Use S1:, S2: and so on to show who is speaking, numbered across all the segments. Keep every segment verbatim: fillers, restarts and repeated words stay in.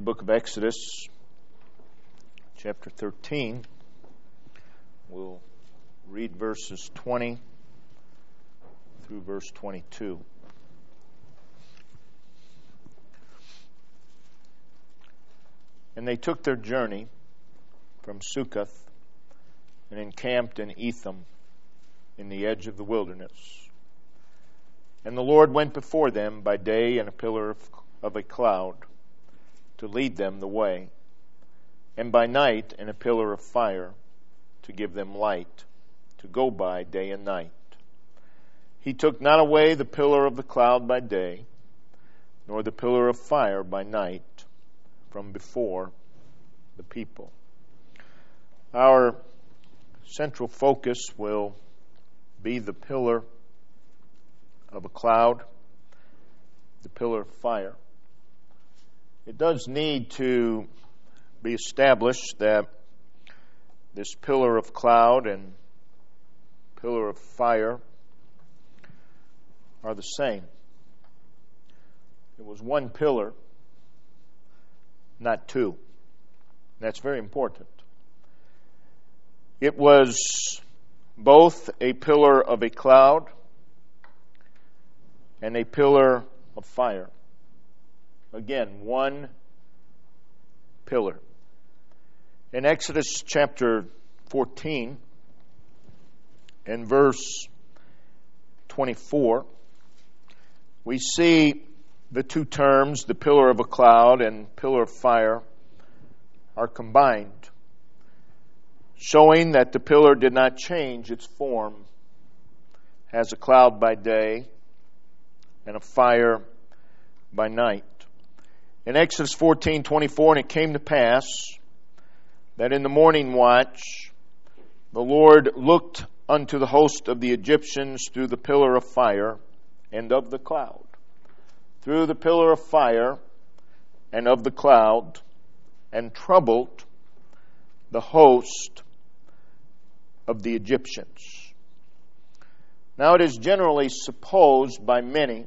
S1: book of Exodus, chapter thirteen. We'll read verses twenty through verse twenty-two. And they took their journey from Succoth and encamped in Etham in the edge of the wilderness. And the Lord went before them by day in a pillar of, of a cloud to lead them the way, and by night in a pillar of fire to give them light, to go by day and night. He took not away the pillar of the cloud by day, nor the pillar of fire by night from before the people. Our central focus will be the pillar of a cloud, the pillar of fire. It does need to be established that this pillar of cloud and pillar of fire are the same. It was one pillar, not two. That's very important. It was both a pillar of a cloud and a pillar of fire. Again, one pillar. In Exodus chapter fourteen and verse twenty-four, we see the two terms, the pillar of a cloud and pillar of fire, are combined, showing that the pillar did not change its form as a cloud by day and a fire by night. In Exodus fourteen twenty-four, and it came to pass that in the morning watch the Lord looked unto the host of the Egyptians through the pillar of fire and of the cloud. Through the pillar of fire and of the cloud, and troubled the host of the Egyptians. Now it is generally supposed by many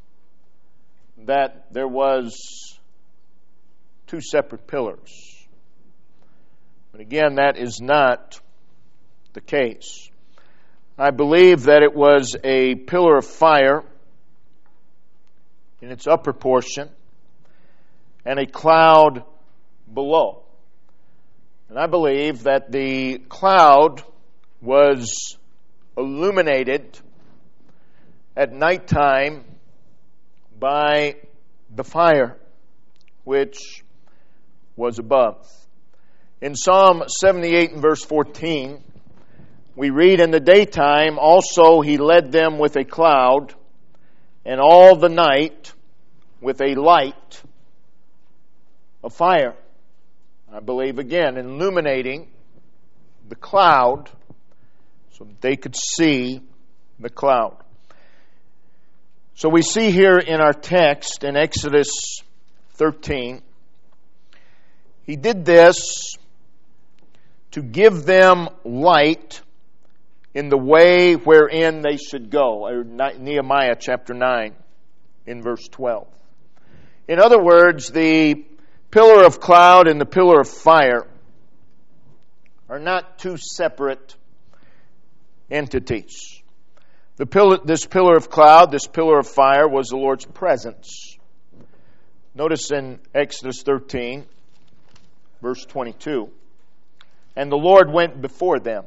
S1: that there was two separate pillars. But again, that is not the case. I believe that it was a pillar of fire in its upper portion and a cloud below. And I believe that the cloud was illuminated at nighttime by the fire which was above. In Psalm seventy-eight and verse fourteen, we read, in the daytime also he led them with a cloud, and all the night with a light of fire. I believe again, illuminating the cloud so that they could see the cloud. So we see here in our text in Exodus thirteen, he did this to give them light in the way wherein they should go. Or Nehemiah chapter nine in verse twelve. In other words, the pillar of cloud and the pillar of fire are not two separate entities. The pillar, this pillar of cloud, this pillar of fire was the Lord's presence. Notice in Exodus thirteen, verse twenty-two, and the Lord went before them.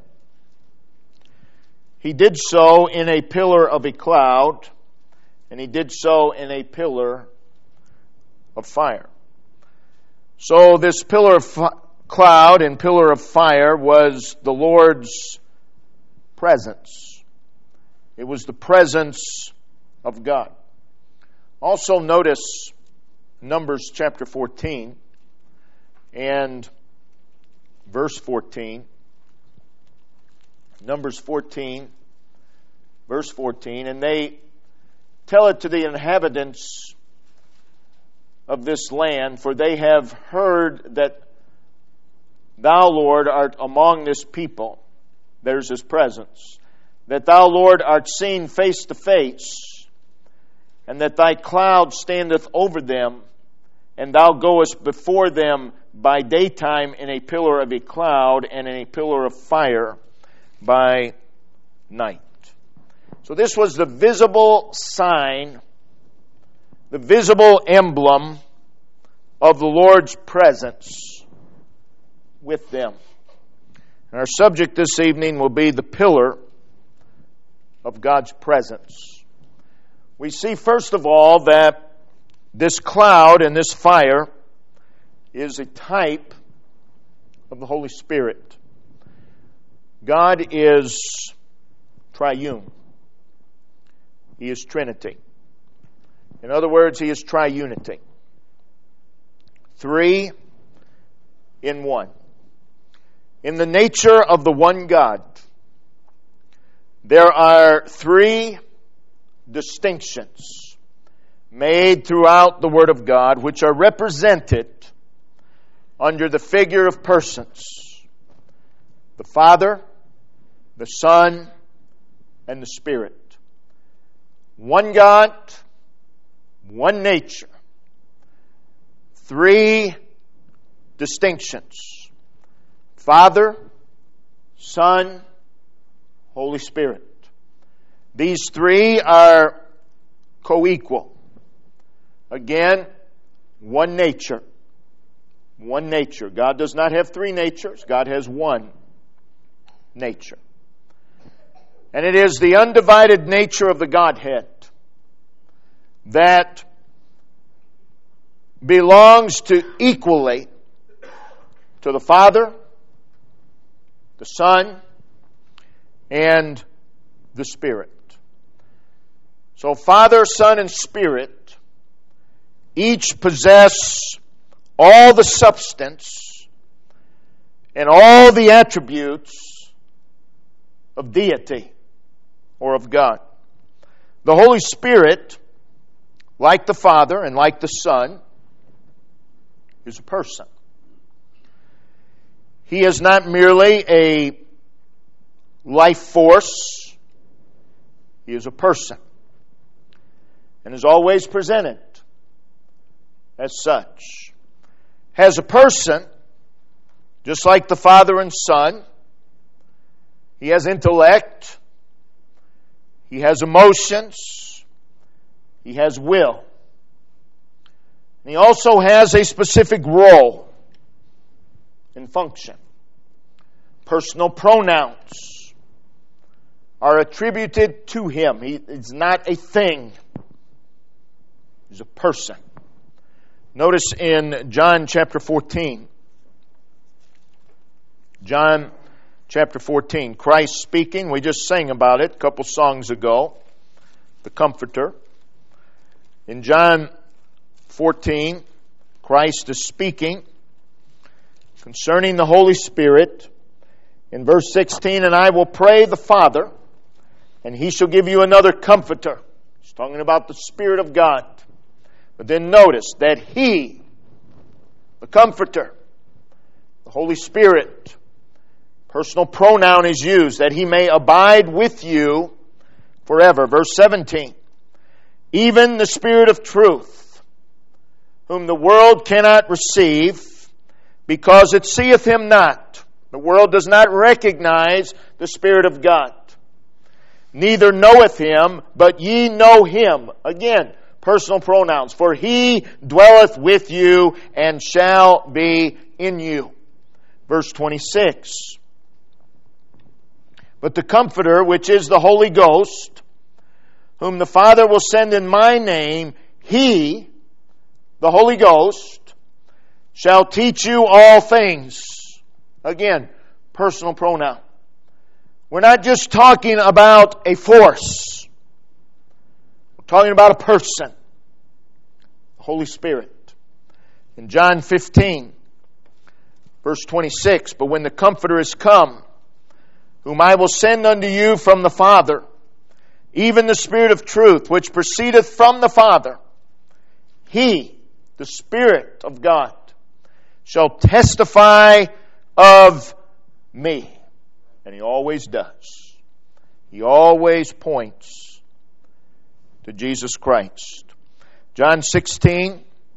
S1: He did so in a pillar of a cloud, and he did so in a pillar of fire. So this pillar of fi- cloud and pillar of fire was the Lord's presence. It was the presence of God. Also notice Numbers chapter fourteen and verse fourteen. Numbers fourteen, verse fourteen, and they tell it to the inhabitants of this land, for they have heard that thou, Lord, art among this people. There's his presence. That thou, Lord, art seen face to face, and that thy cloud standeth over them, And thou goest before them by daytime in a pillar of a cloud, and in a pillar of fire by night. So this was the visible sign, the visible emblem of the Lord's presence with them. And our subject this evening will be the pillar of God's presence. We see, first of all, that this cloud and this fire is a type of the Holy Spirit. God is triune. He is Trinity. In other words, He is triunity. Three in one. In the nature of the one God, there are three distinctions made throughout the Word of God, which are represented under the figure of persons: the Father, the Son, and the Spirit. One God, one nature. Three distinctions: Father, Son, Holy Spirit. These three are co-equal. Again, one nature. One nature. God does not have three natures. God has one nature. And it is the undivided nature of the Godhead that belongs to equally to the Father, the Son, and the Spirit. So Father, Son, and Spirit each possess all the substance and all the attributes of deity or of God. The Holy Spirit, like the Father and like the Son, is a person. He is not merely a life force. He is a person, and is always presented as such. As a person, just like the Father and Son, He has intellect, He has emotions, He has will. And He also has a specific role and function. Personal pronouns are attributed to Him. He is not a thing. He's a person. Notice in John chapter fourteen. John chapter fourteen. Christ speaking. We just sang about it a couple songs ago. The Comforter. In John fourteen, Christ is speaking concerning the Holy Spirit. In verse sixteen, and I will pray the Father, and He shall give you another Comforter. He's talking about the Spirit of God. But then notice that He, the Comforter, the Holy Spirit, personal pronoun is used, that He may abide with you forever. Verse seventeen, even the Spirit of truth, whom the world cannot receive, because it seeth Him not. The world does not recognize the Spirit of God. Neither knoweth Him, but ye know Him. Again, personal pronouns. For He dwelleth with you and shall be in you. Verse twenty-six. But the Comforter, which is the Holy Ghost, whom the Father will send in my name, He, the Holy Ghost, shall teach you all things. Again, personal pronoun. We're not just talking about a force. We're talking about a person. The Holy Spirit. In John fifteen, verse twenty-six, but when the Comforter is come, whom I will send unto you from the Father, even the Spirit of truth, which proceedeth from the Father, He, the Spirit of God, shall testify of me. And He always does. He always points to Jesus Christ. John sixteen,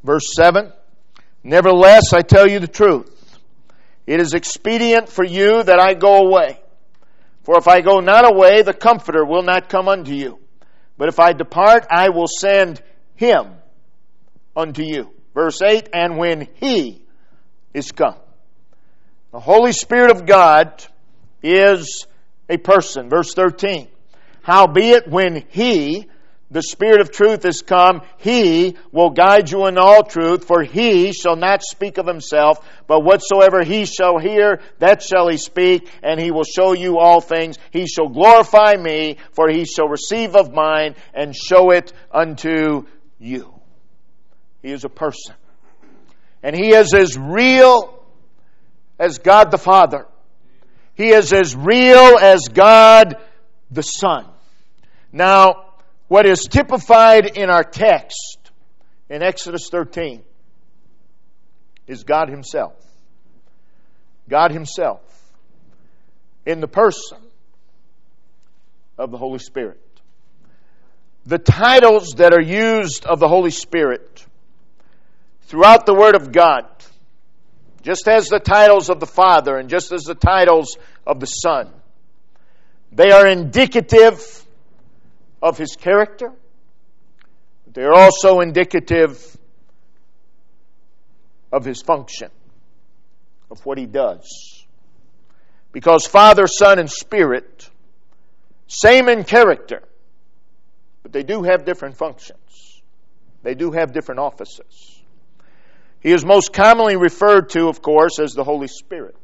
S1: Verse seven, nevertheless, I tell you the truth. It is expedient for you that I go away. For if I go not away, the Comforter will not come unto you. But if I depart, I will send Him unto you. Verse eight, and when He is come. The Holy Spirit of God is a person. Verse thirteen, howbeit when He, the Spirit of truth, is come, He will guide you in all truth, for He shall not speak of Himself, but whatsoever He shall hear, that shall He speak, and He will show you all things. He shall glorify Me, for He shall receive of mine, and show it unto you. He is a person. And He is as real as God the Father. He is as real as God the Son. Now, what is typified in our text in Exodus thirteen is God Himself. God Himself in the person of the Holy Spirit. The titles that are used of the Holy Spirit throughout the Word of God, just as the titles of the Father and just as the titles of the Son, they are indicative of His character. They are also indicative of His function, of what He does. Because Father, Son, and Spirit, same in character, but they do have different functions. They do have different offices. He is most commonly referred to, of course, as the Holy Spirit.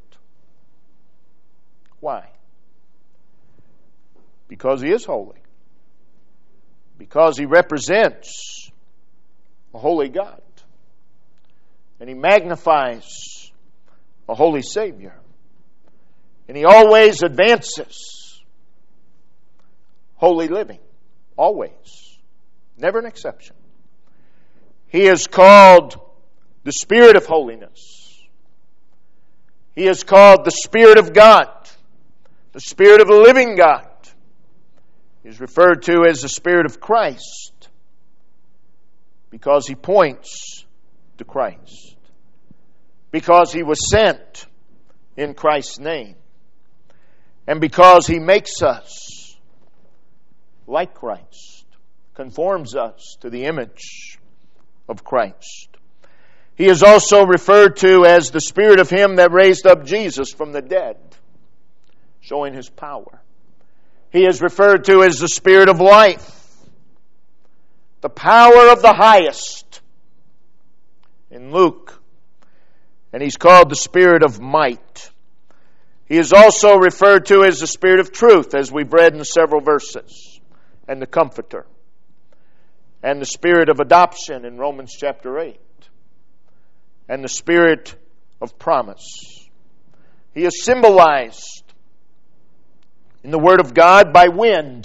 S1: Why? Because He is holy. Because He represents a holy God. And He magnifies a holy Savior. And He always advances holy living. Always. Never an exception. He is called the Spirit of holiness. He is called the Spirit of God. The Spirit of the living God. He is referred to as the Spirit of Christ because He points to Christ. Because He was sent in Christ's name. And because He makes us like Christ. Conforms us to the image of Christ. He is also referred to as the Spirit of Him that raised up Jesus from the dead, showing His power. He is referred to as the Spirit of life, the power of the highest in Luke. And He's called the Spirit of might. He is also referred to as the Spirit of truth, as we've read in several verses, and the Comforter, and the Spirit of adoption in Romans chapter eight. And the Spirit of promise. He is symbolized in the Word of God by wind.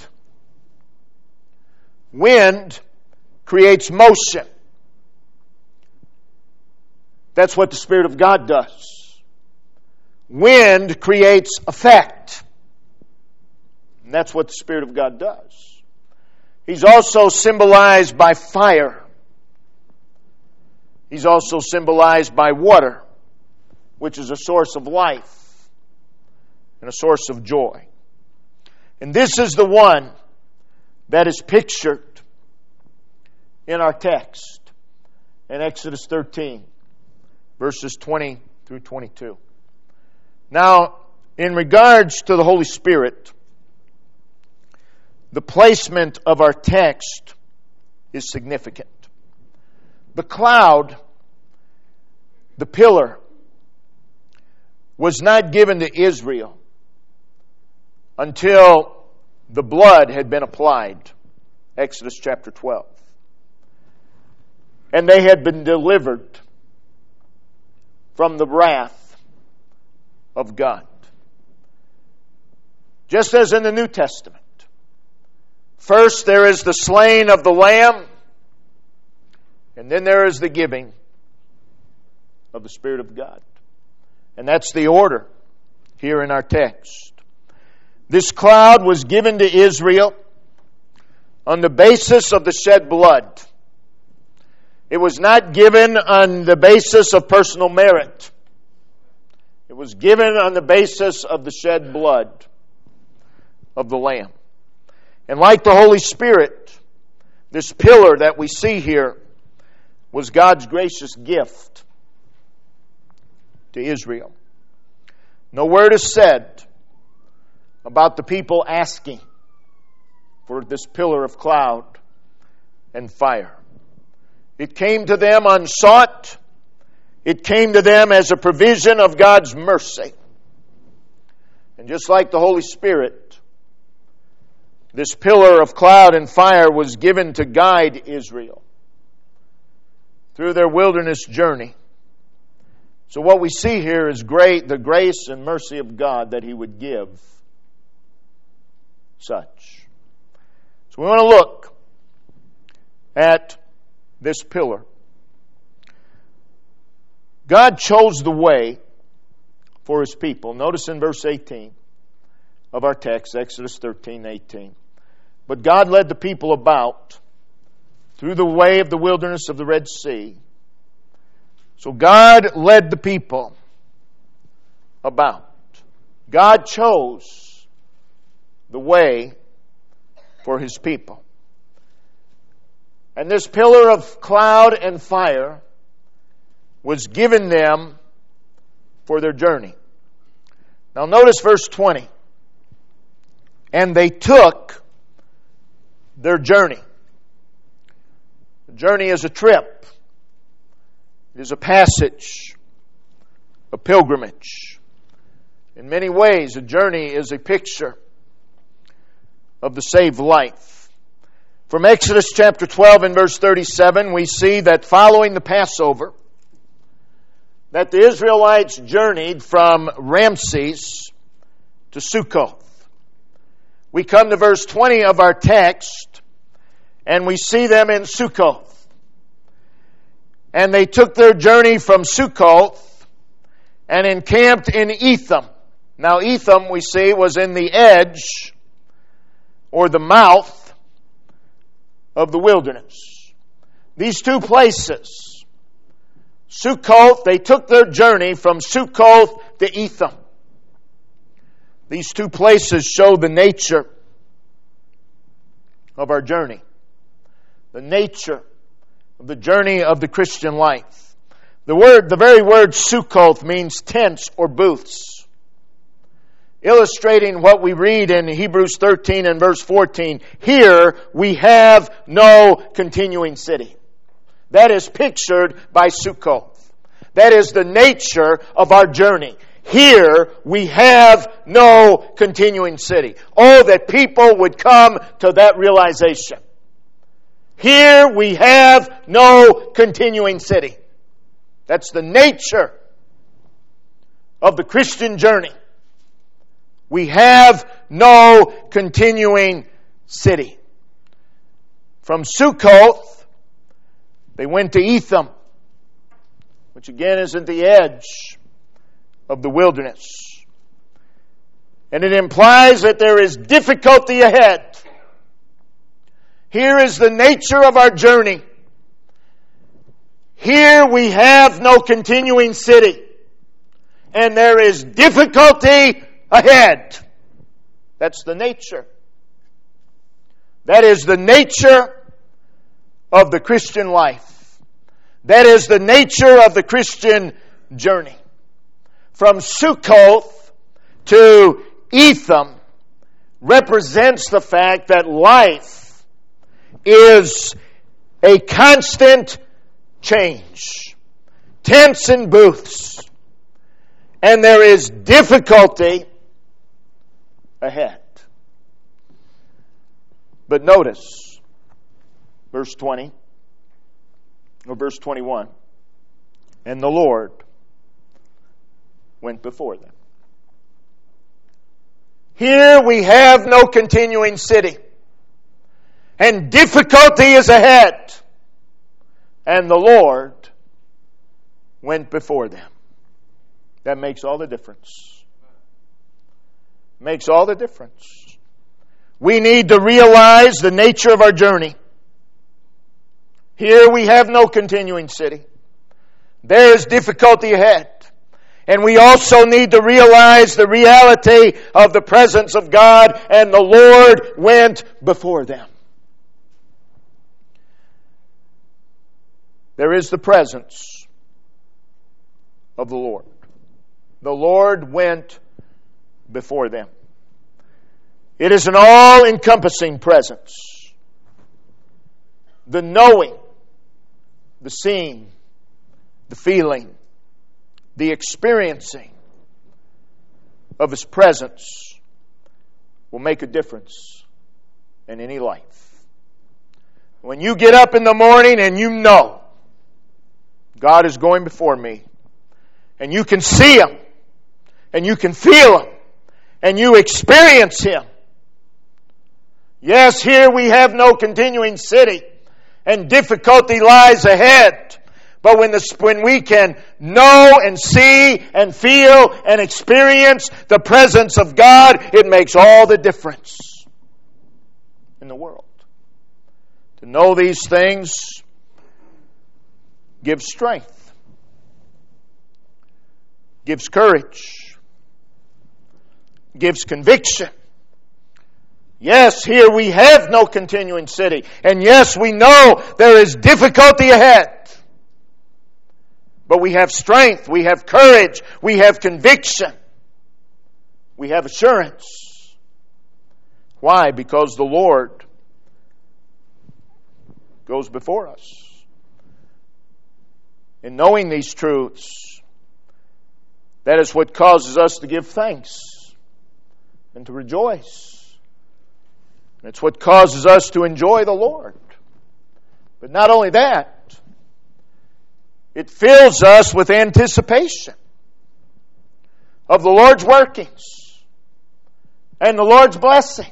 S1: Wind creates motion. That's what the Spirit of God does. Wind creates effect. And that's what the Spirit of God does. He's also symbolized by fire. He's also symbolized by water, which is a source of life and a source of joy. And this is the one that is pictured in our text in Exodus thirteen, verses twenty through twenty-two. Now, in regards to the Holy Spirit, the placement of our text is significant. The cloud, the pillar, was not given to Israel until the blood had been applied. Exodus chapter twelve. And they had been delivered from the wrath of God. Just as in the New Testament. First there is the slaying of the Lamb, and then there is the giving of the Spirit of God. And that's the order here in our text. This cloud was given to Israel on the basis of the shed blood. It was not given on the basis of personal merit. It was given on the basis of the shed blood of the Lamb. And like the Holy Spirit, this pillar that we see here was God's gracious gift to Israel. No word is said about the people asking for this pillar of cloud and fire. It came to them unsought. It came to them as a provision of God's mercy. And just like the Holy Spirit, this pillar of cloud and fire was given to guide Israel through their wilderness journey. So what we see here is great, the grace and mercy of God that He would give such. So we want to look at this pillar. God chose the way for His people. Notice in verse eighteen of our text, Exodus thirteen, eighteen. But God led the people about through the way of the wilderness of the Red Sea. So God led the people about. God chose the way for His people. And this pillar of cloud and fire was given them for their journey. Now notice verse twenty. And they took their journey. The journey is a trip. It is a passage, a pilgrimage. In many ways, a journey is a picture of the saved life. From Exodus chapter twelve and verse thirty-seven, we see that following the Passover, that the Israelites journeyed from Ramses to Sukkoth. We come to verse twenty of our text, and we see them in Sukkoth. And they took their journey from Sukkoth and encamped in Etham. Now Etham, we see, was in the edge or the mouth of the wilderness. These two places, Sukkoth, they took their journey from Sukkoth to Etham. These two places show the nature of our journey. The nature of the journey of the Christian life. The word, the very word Sukkoth means tents or booths. Illustrating what we read in Hebrews thirteen and verse fourteen. Here we have no continuing city. That is pictured by Sukkoth. That is the nature of our journey. Here we have no continuing city. Oh, that people would come to that realization. Here we have no continuing city. That's the nature of the Christian journey. We have no continuing city. From Sukkoth, they went to Etham, which again is at the edge of the wilderness. And it implies that there is difficulty ahead. Here is the nature of our journey. Here we have no continuing city. And there is difficulty ahead. That's the nature. That is the nature of the Christian life. That is the nature of the Christian journey. From Sukkoth to Etham represents the fact that life is a constant change. Tents and booths. And there is difficulty ahead. But notice verse twenty or verse twenty-one. And the Lord went before them. Here we have no continuing city. And difficulty is ahead. And the Lord went before them. That makes all the difference. Makes all the difference. We need to realize the nature of our journey. Here we have no continuing city. There is difficulty ahead. And we also need to realize the reality of the presence of God, and the Lord went before them. There is the presence of the Lord. The Lord went before them. It is an all-encompassing presence. The knowing, the seeing, the feeling, the experiencing of His presence will make a difference in any life. When you get up in the morning and you know God is going before me, and you can see Him, and you can feel Him, and you experience Him. Yes, here we have no continuing city, and difficulty lies ahead. But when, the, when we can know and see and feel and experience the presence of God, it makes all the difference in the world. To know these things gives strength, gives courage, gives conviction. Yes, here we have no continuing city. And yes, we know there is difficulty ahead. But we have strength, we have courage, we have conviction, we have assurance. Why? Because the Lord goes before us. In knowing these truths, that is what causes us to give thanks and to rejoice. And it's what causes us to enjoy the Lord. But not only that, it fills us with anticipation of the Lord's workings and the Lord's blessings.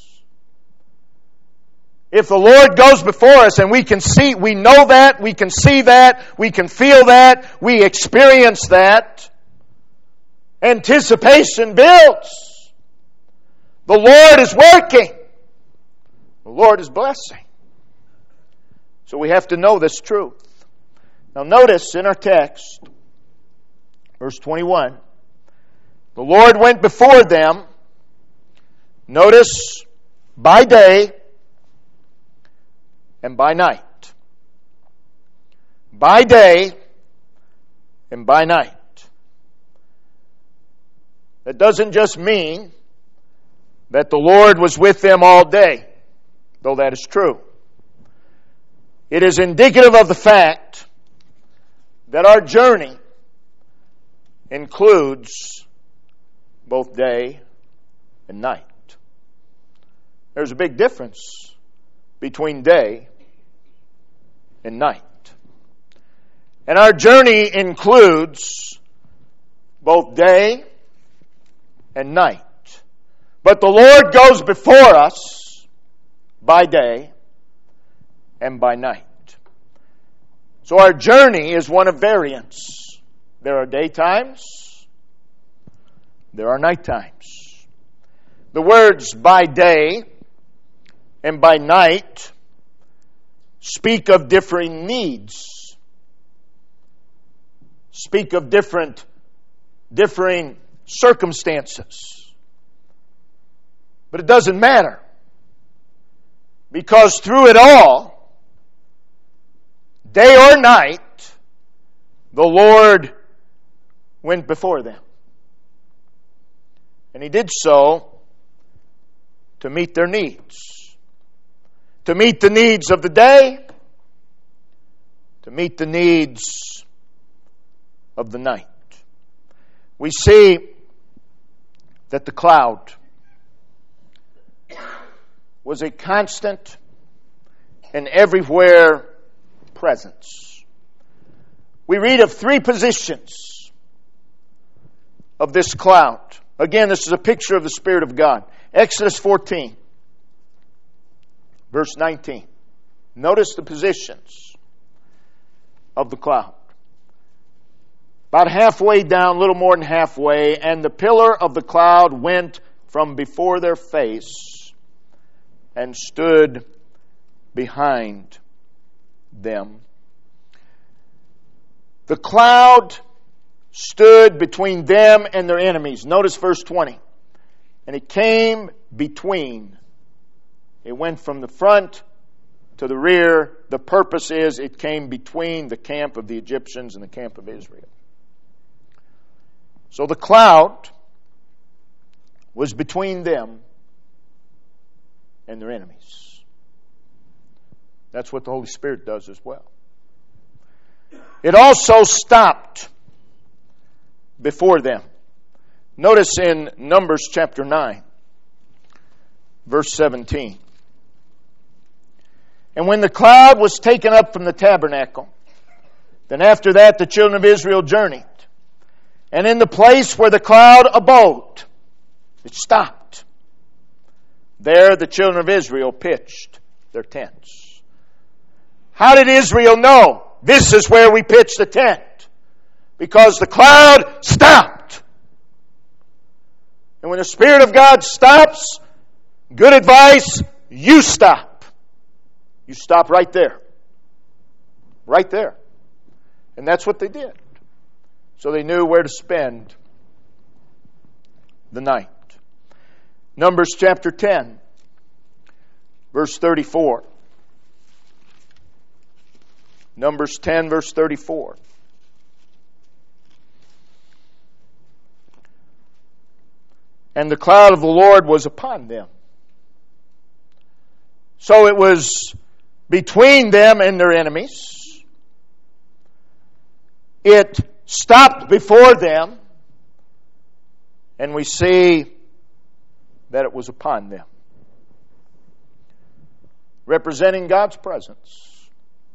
S1: If the Lord goes before us and we can see, we know that, we can see that, we can feel that, we experience that, anticipation builds. The Lord is working. The Lord is blessing. So we have to know this truth. Now notice in our text, verse twenty-one, the Lord went before them, notice, by day and by night. By day and by night. That doesn't just mean that the Lord was with them all day, though that is true. It is indicative of the fact that our journey includes both day and night. There's a big difference between day and night. And our journey includes both day and night. But the Lord goes before us by day and by night. So our journey is one of variance. There are daytimes, there are night times. The words by day and by night speak of differing needs, speak of different, differing circumstances. But it doesn't matter, because through it all, day or night, the Lord went before them. And He did so to meet their needs. To meet the needs of the day, to meet the needs of the night. We see that the cloud was a constant and everywhere presence. We read of three positions of this cloud. Again, this is a picture of the Spirit of God. Exodus fourteen, verse nineteen. Notice the positions of the cloud. About halfway down, a little more than halfway, and the pillar of the cloud went from before their face and stood behind them. The cloud stood between them and their enemies. Notice verse twenty. And it came between. It went from the front to the rear. The purpose is it came between the camp of the Egyptians and the camp of Israel. So the cloud was between them and their enemies. That's what the Holy Spirit does as well. It also stopped before them. Notice in Numbers chapter nine, verse seventeen. And when the cloud was taken up from the tabernacle, then after that the children of Israel journeyed. And in the place where the cloud abode, it stopped. There the children of Israel pitched their tents. How did Israel know this is where we pitched the tent? Because the cloud stopped. And when the Spirit of God stops, good advice, you stop. You stop right there. Right there. And that's what they did. So they knew where to spend the night. Numbers chapter ten, verse thirty-four. Numbers ten, verse thirty-four. And the cloud of the Lord was upon them. So it was between them and their enemies. It stopped before them. And we see that it was upon them. Representing God's presence.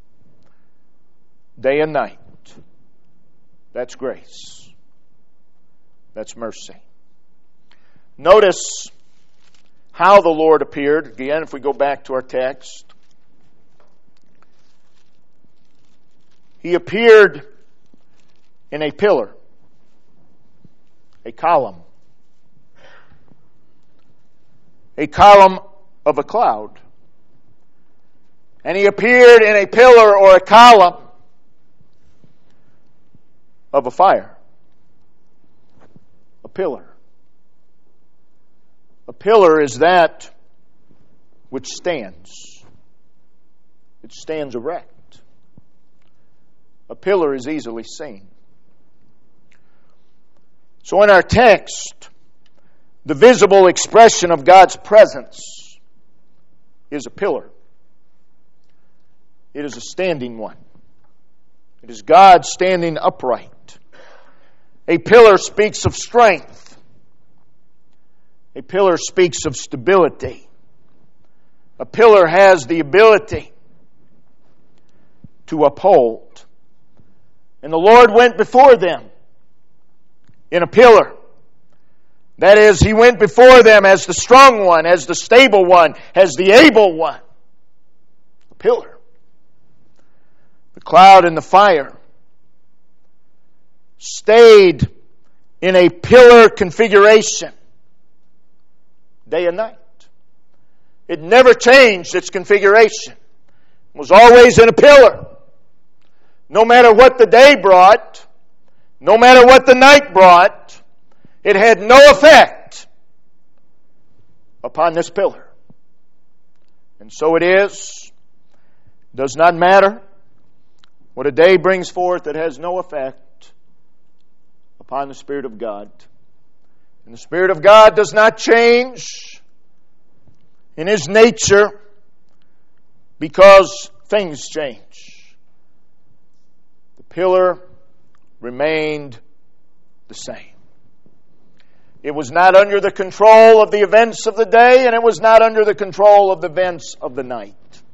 S1: Day and night. That's grace. That's mercy. Notice how the Lord appeared. Again, if we go back to our text. He appeared in a pillar, a column, a column of a cloud. And he appeared in a pillar or a column of a fire. A pillar. A pillar is that which stands. It stands erect. A pillar is easily seen. So in our text, the visible expression of God's presence is a pillar. It is a standing one. It is God standing upright. A pillar speaks of strength. A pillar speaks of stability. A pillar has the ability to uphold. And the Lord went before them in a pillar. That is, He went before them as the strong one, as the stable one, as the able one. A pillar. The cloud and the fire stayed in a pillar configuration day and night. It never changed its configuration. It was always in a pillar. No matter what the day brought, no matter what the night brought, it had no effect upon this pillar. And so it is. It does not matter what a day brings forth, it has no effect upon the Spirit of God. And the Spirit of God does not change in His nature because things change. The pillar remained the same. It was not under the control of the events of the day, and it was not under the control of the events of the night.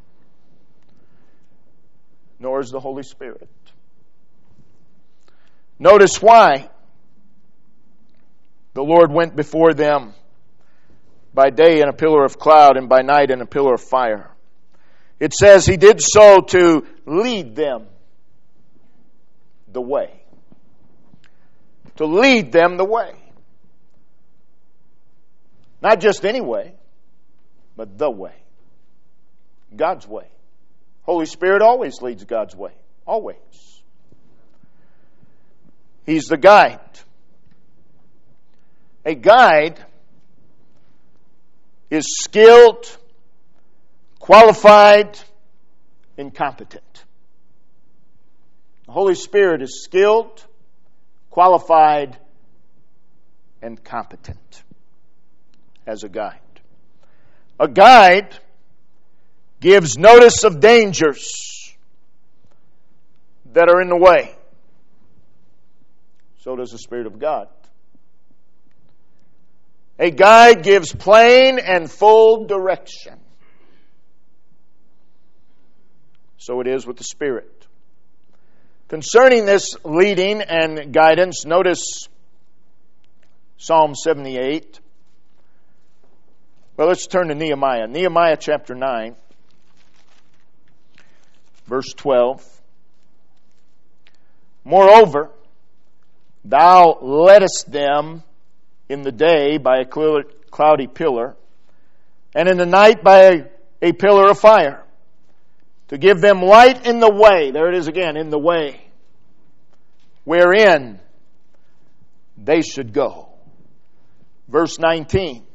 S1: Nor is the Holy Spirit. Notice why the Lord went before them by day in a pillar of cloud and by night in a pillar of fire. It says He did so to lead them the way. To lead them the way. Not just any way, but the way. God's way. Holy Spirit always leads God's way. Always. He's the guide. A guide is skilled, qualified, and competent. The Holy Spirit is skilled, qualified, and competent as a guide. A guide gives notice of dangers that are in the way. So does the Spirit of God. A guide gives plain and full direction. So it is with the Spirit. Concerning this leading and guidance, notice Psalm seventy-eight. Well, let's turn to Nehemiah. Nehemiah chapter nine, verse twelve. Moreover, thou leddest them in the day by a cloudy pillar, and in the night by a, a pillar of fire, to give them light in the way. There it is again, in the way, wherein they should go. Verse nineteen.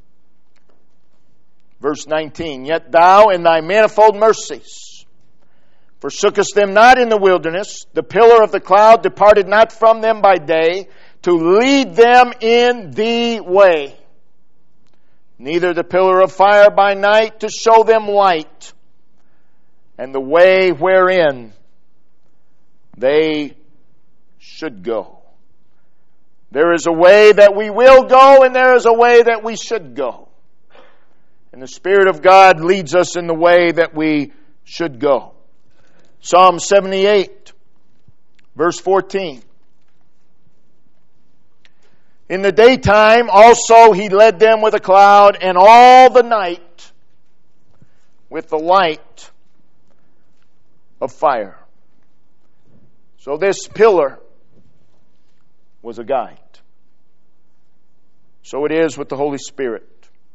S1: Verse nineteen. Yet thou in thy manifold mercies forsookest them not in the wilderness. The pillar of the cloud departed not from them by day, to lead them in the way. Neither the pillar of fire by night, to show them light, and the way wherein they should go. There is a way that we will go, and there is a way that we should go. And the Spirit of God leads us in the way that we should go. Psalm seventy-eight, verse fourteen. In the daytime also he led them with a cloud, and all the night with the light of fire. So this pillar was a guide. So it is with the Holy Spirit.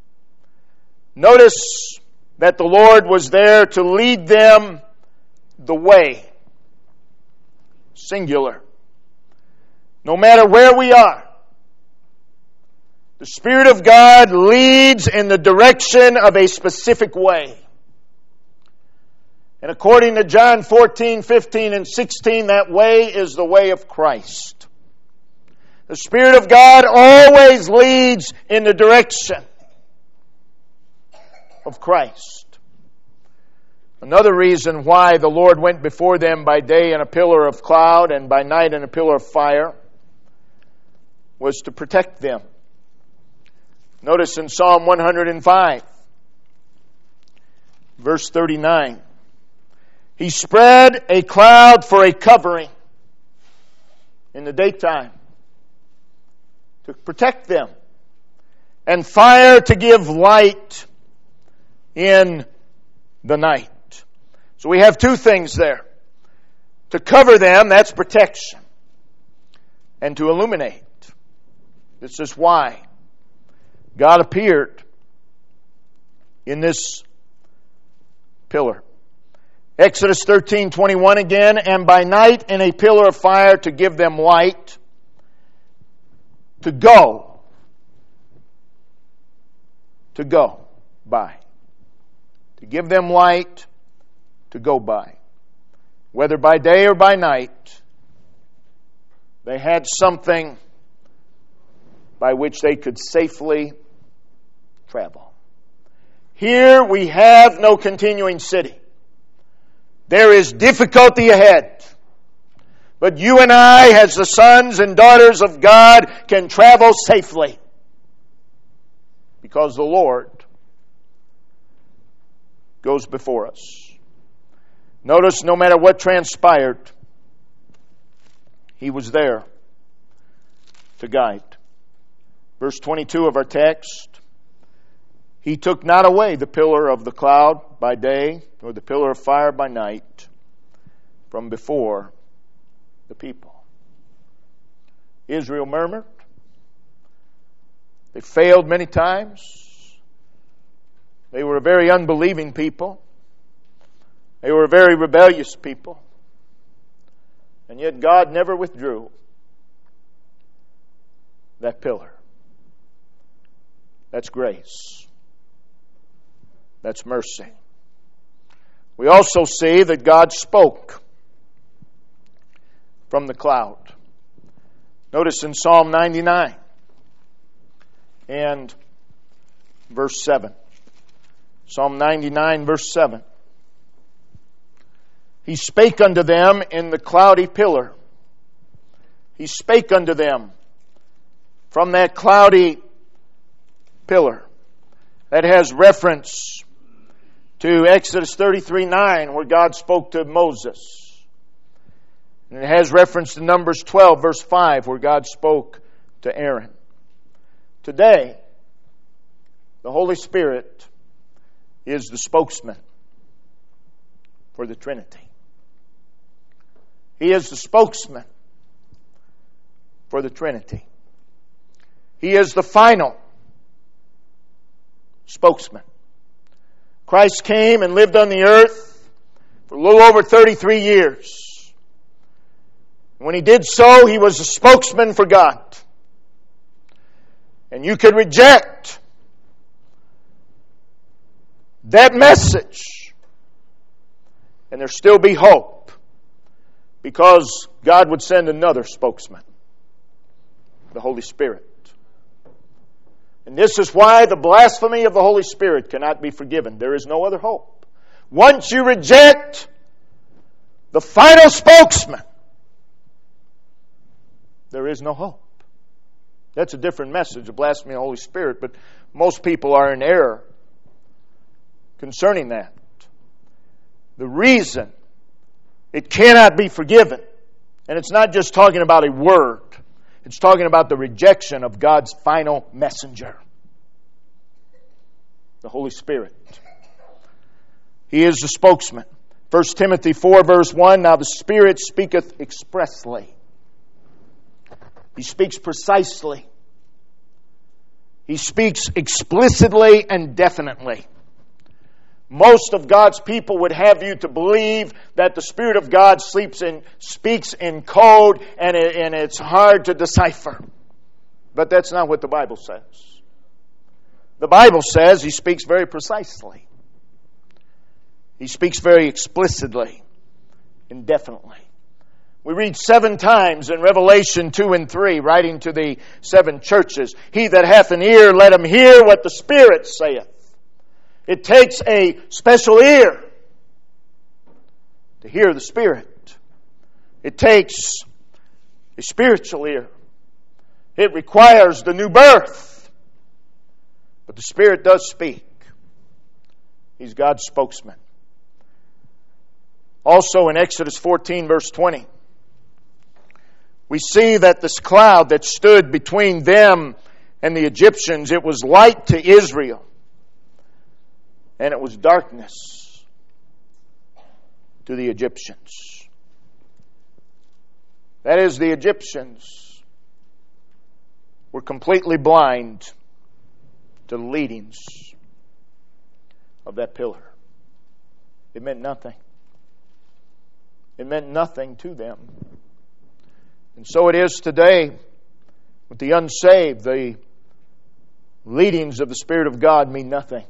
S1: Notice that the Lord was there to lead them the way. Singular. No matter where we are, the Spirit of God leads in the direction of a specific way. And according to John fourteen, fifteen, and sixteen, that way is the way of Christ. The Spirit of God always leads in the direction of Christ. Another reason why the Lord went before them by day in a pillar of cloud and by night in a pillar of fire was to protect them. Notice in Psalm one hundred five, verse thirty-nine, He spread a cloud for a covering in the daytime to protect them, and fire to give light in the night. So we have two things there. To cover them, that's protection. And to illuminate. This is why God appeared in this pillar. Exodus thirteen twenty-one again, and by night in a pillar of fire to give them light to go. To go by. To give them light to go by. Whether by day or by night, they had something by which they could safely travel. Here we have no continuing city. There is difficulty ahead. But you and I, as the sons and daughters of God, can travel safely. Because the Lord goes before us. Notice, no matter what transpired, He was there to guide. Verse twenty-two of our text, He took not away the pillar of the cloud by day, nor the pillar of fire by night, from before the people. Israel murmured. They failed many times. They were a very unbelieving people. They were a very rebellious people. And yet God never withdrew that pillar. That's grace. That's mercy. We also see that God spoke from the cloud. Notice in Psalm ninety-nine and verse seven. Psalm ninety-nine, verse seven. He spake unto them in the cloudy pillar. He spake unto them from that cloudy pillar. That has reference to Exodus thirty-three nine, where God spoke to Moses. And it has reference to Numbers twelve, verse five, where God spoke to Aaron. Today, the Holy Spirit is the spokesman for the Trinity. He is the spokesman for the Trinity. He is the final spokesman. Christ came and lived on the earth for a little over thirty-three years. When He did so, He was a spokesman for God. And you could reject that message, and there still be hope, because God would send another spokesman, the Holy Spirit. And this is why the blasphemy of the Holy Spirit cannot be forgiven. There is no other hope. Once you reject the final spokesman, there is no hope. That's a different message, the blasphemy of the Holy Spirit, but most people are in error concerning that. The reason it cannot be forgiven, and it's not just talking about a word, it's talking about the rejection of God's final messenger, the Holy Spirit. He is the spokesman. First Timothy four, verse one, now the Spirit speaketh expressly. He speaks precisely. He speaks explicitly and definitely. Most of God's people would have you to believe that the Spirit of God sleeps in, speaks in code, and, it, and it's hard to decipher. But that's not what the Bible says. The Bible says He speaks very precisely. He speaks very explicitly and definitely. We read seven times in Revelation two and three, writing to the seven churches, He that hath an ear, let him hear what the Spirit saith. It takes a special ear to hear the Spirit. It takes a spiritual ear. It requires the new birth. But the Spirit does speak. He's God's spokesman. Also in Exodus fourteen, verse twenty, we see that this cloud that stood between them and the Egyptians, it was light to Israel, and it was darkness to the Egyptians. That is, the Egyptians were completely blind to the leadings of that pillar. It meant nothing. It meant nothing to them. And so it is today with the unsaved. The leadings of the Spirit of God mean nothing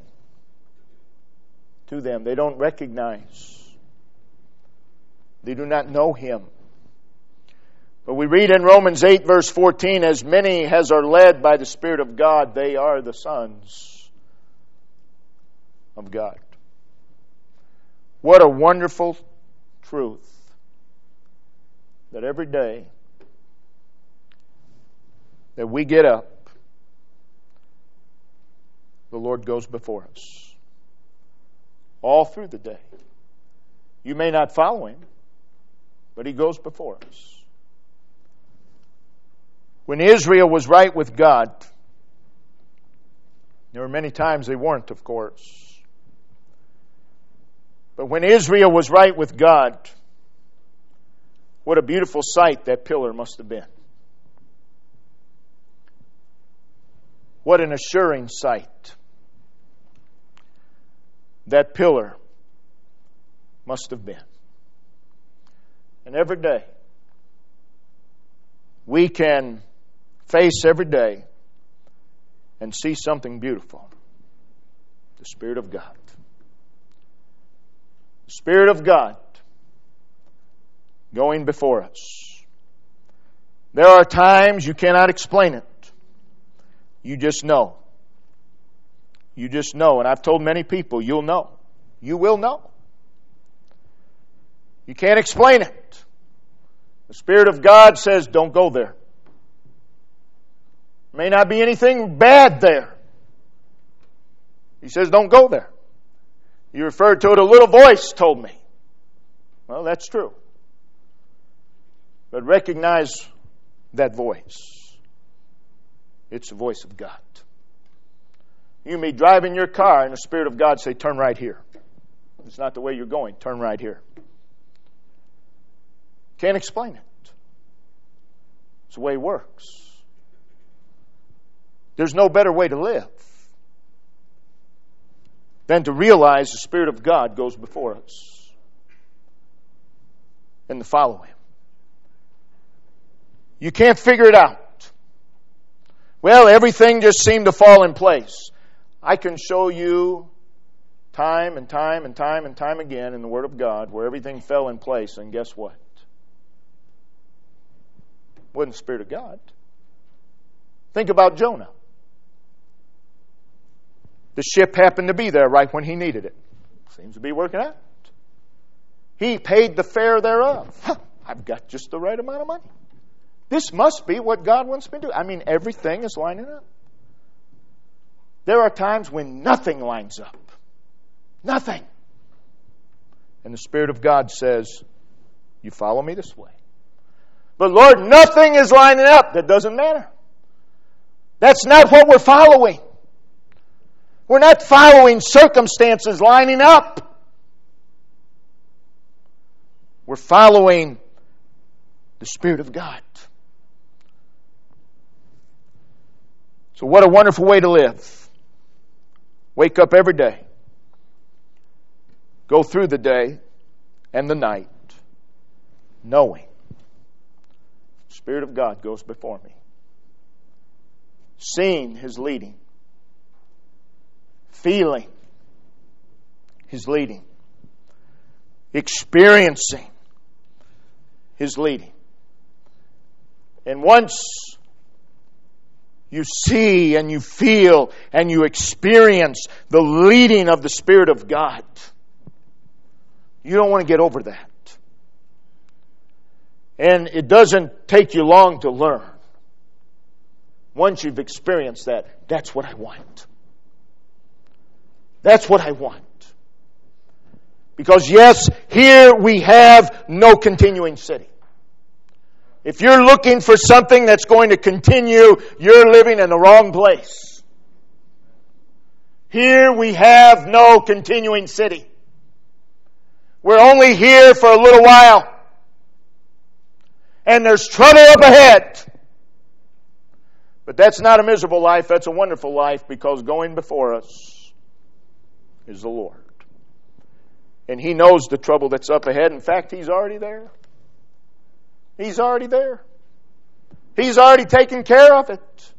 S1: to them. They don't recognize. They do not know Him. But we read in Romans eight, verse fourteen, as many as are led by the Spirit of God, they are the sons of God. What a wonderful truth that every day that we get up, the Lord goes before us. All through the day. You may not follow Him, but He goes before us. When Israel was right with God, there were many times they weren't, of course. But when Israel was right with God, what a beautiful sight that pillar must have been. What an assuring sight that pillar must have been. And every day, we can face every day and see something beautiful. The Spirit of God. The Spirit of God going before us. There are times you cannot explain it. You just know. You just know. And I've told many people, you'll know. You will know. You can't explain it. The Spirit of God says, don't go there. May not be anything bad there. He says, don't go there. You referred to it, a little voice told me. Well, that's true. But recognize that voice. It's the voice of God. You may drive in your car and the Spirit of God say, turn right here. It's not the way you're going. Turn right here. Can't explain it. It's the way it works. There's no better way to live than to realize the Spirit of God goes before us and to follow Him. You can't figure it out. Well, everything just seemed to fall in place. I can show you time and time and time and time again in the Word of God where everything fell in place, and guess what? It wasn't the Spirit of God. Think about Jonah. The ship happened to be there right when he needed it. Seems to be working out. He paid the fare thereof. Huh, I've got just the right amount of money. This must be what God wants me to do. I mean, everything is lining up. There are times when nothing lines up. Nothing. And the Spirit of God says, you follow me this way. But Lord, nothing is lining up. That doesn't matter. That's not what we're following. We're not following circumstances lining up. We're following the Spirit of God. So what a wonderful way to live. Wake up every day. Go through the day and the night knowing the Spirit of God goes before me. Seeing His leading. Feeling His leading. Experiencing His leading. And once you see and you feel and you experience the leading of the Spirit of God, you don't want to get over that. And it doesn't take you long to learn. Once you've experienced that, that's what I want. That's what I want. Because yes, here we have no continuing city. If you're looking for something that's going to continue, you're living in the wrong place. Here we have no continuing city. We're only here for a little while. And there's trouble up ahead. But that's not a miserable life. That's a wonderful life, because going before us is the Lord. And He knows the trouble that's up ahead. In fact, He's already there. He's already there. He's already taken care of it.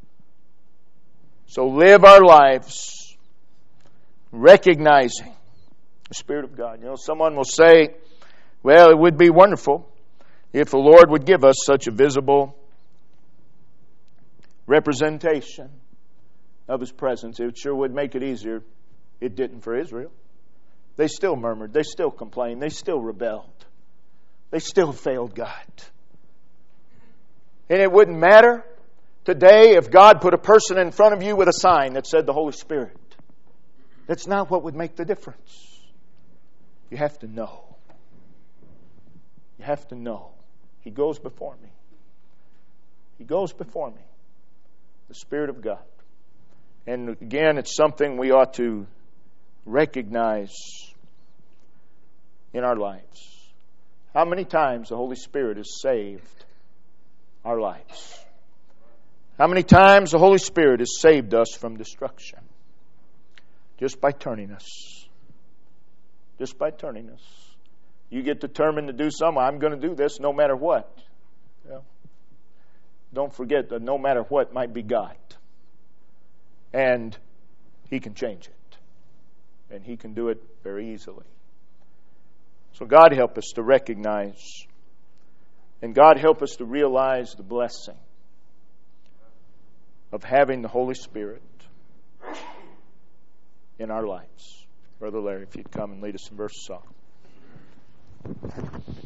S1: So live our lives recognizing the Spirit of God. You know, someone will say, well, it would be wonderful if the Lord would give us such a visible representation of His presence. It sure would make it easier. It didn't for Israel. They still murmured. They still complained. They still rebelled. They still failed God. And it wouldn't matter today if God put a person in front of you with a sign that said the Holy Spirit. That's not what would make the difference. You have to know. You have to know. He goes before me. He goes before me. The Spirit of God. And again, it's something we ought to recognize in our lives. How many times the Holy Spirit has saved our lives? How many times the Holy Spirit has saved us from destruction? Just by turning us. Just by turning us. You get determined to do something. I'm going to do this no matter what. You know? Don't forget that no matter what might be God. And He can change it. And He can do it very easily. So God help us to recognize, and God help us to realize the blessing of having the Holy Spirit in our lives. Brother Larry, if you'd come and lead us in verse of song.